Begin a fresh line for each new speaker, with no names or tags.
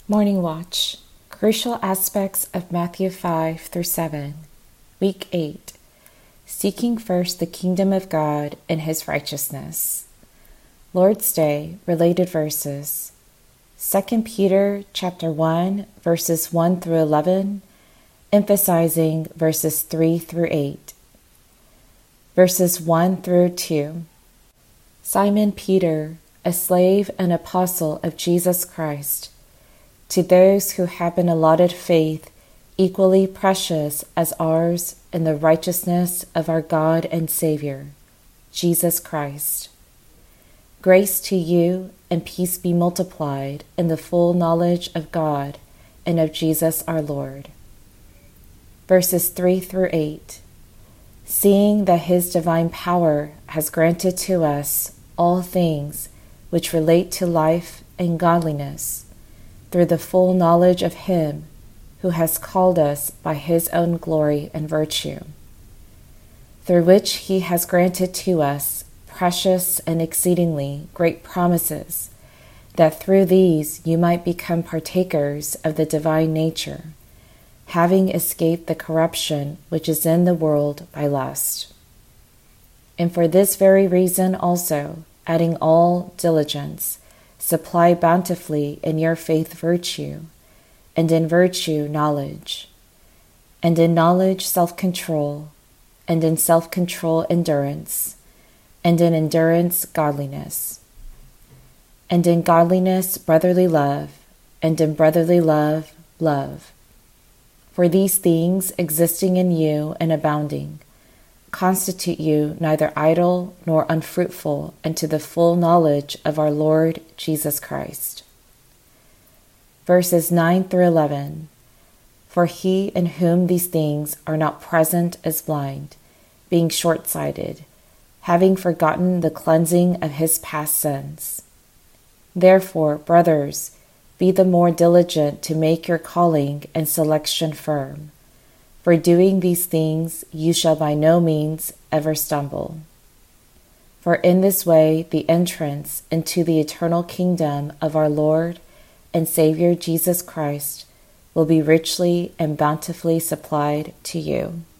Morning Watch, Crucial Aspects of Matthew 5 through 7, Week 8, Seeking First the Kingdom of God and His Righteousness. Lord's Day, related verses, 2 Peter chapter 1, verses 1 through 11, emphasizing verses 3 through 8. Verses 1 through 2. Simon Peter, a slave and apostle of Jesus Christ, to those who have been allotted faith equally precious as ours in the righteousness of our God and Savior, Jesus Christ. Grace to you and peace be multiplied in the full knowledge of God and of Jesus our Lord. Verses 3 through 8. Seeing that His divine power has granted to us all things which relate to life and godliness, through the full knowledge of Him who has called us by His own glory and virtue, through which He has granted to us precious and exceedingly great promises, that through these you might become partakers of the divine nature, having escaped the corruption which is in the world by lust. And for this very reason also, adding all diligence, supply bountifully in your faith virtue, and in virtue knowledge, and in knowledge self-control, and in self-control endurance, and in endurance godliness, and in godliness brotherly love, and in brotherly love love. For these things existing in you and abounding, constitute you neither idle nor unfruitful unto the full knowledge of our Lord Jesus Christ. Verses 9 through 11. For he in whom these things are not present is blind, being short-sighted, having forgotten the cleansing of his past sins. Therefore, brothers, be the more diligent to make your calling and selection firm. For doing these things you shall by no means ever stumble. For in this way the entrance into the eternal kingdom of our Lord and Savior Jesus Christ will be richly and bountifully supplied to you.